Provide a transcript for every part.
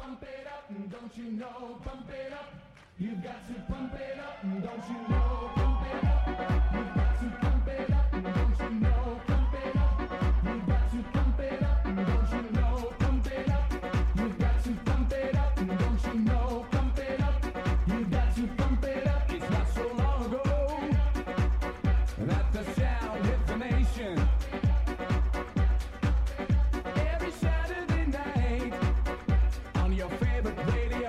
pump it up, don't you know? Pump it up. You've got to pump it up, don't you know? Pump it up. You've got to pump it up, don't you know? Pump it up. You've got to pump it up, don't you know? Pump it up. You've got to pump it up, don't you know? Pump it up. You've got to pump it up. It's not so long ago that the sound hit the nation. Every Saturday night on your favorite radio.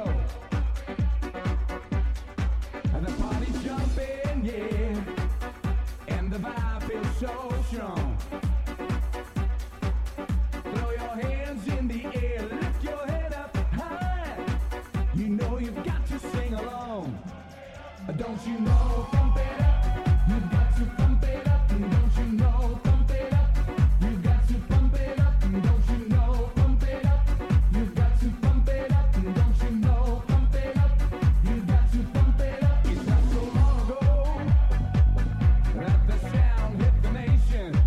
And the party's jumping, yeah. And the vibe feels so strong. Throw your hands in the air, lift your head up high. You know you've got to sing along. Don't you know? Pump it up. You've got to pump it up. Don't you know? Pump it up. You've got to pump it up. Don't you know? Pump it up. You've got to pump it up. Don't you know? Pump it up. You've got to pump it up. It's not so long ago that the sound hit the nation.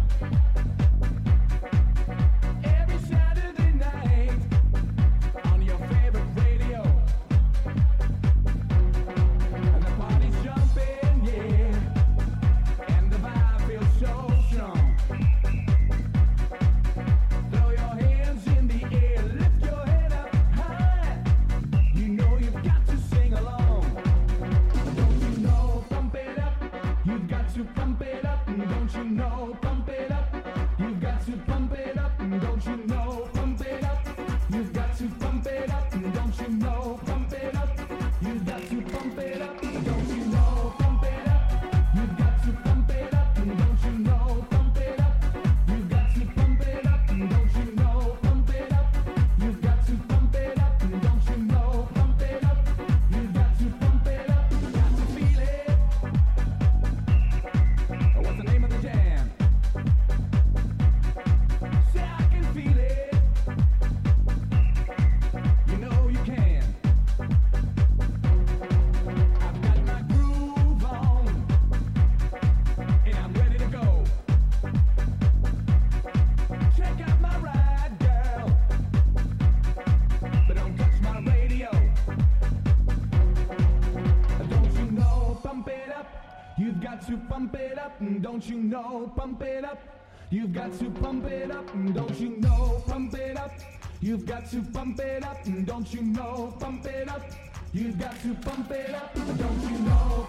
Every Saturday night on your favorite radio. And the party's jumping, yeah. And the vibe feels so strong. Throw your hands in the air, lift your head up high. You know you've got to sing along. Don't you know? Pump it up. You've got to pump it up. Don't you know? Pump it up. You've got to pump it up. Don't you know? Pump it up. You've got to pump it up. Don't you know? Pump it up. You've got to pump it up. Don't you know? Pump it up. You've got to pump it up. Don't you know? Pump it up. You've got to pump it up. Don't you know? Pump it up. You've got to pump it up. Don't you know? Pump it up. You've got to pump it up. Got to feel it. What's the name of the jam? Say I can feel it. You know you can. I've got my groove on, and I'm ready to go. Check out my ride, girl, but don't touch my radio. Don't you know? Pump it up. You've got to pump it up. Don't you know? Pump it up. You've got to pump it up. Don't you know? Pump it up. You've got to pump it up. Don't you know? Pump it up. You've got to pump it up. Don't you know?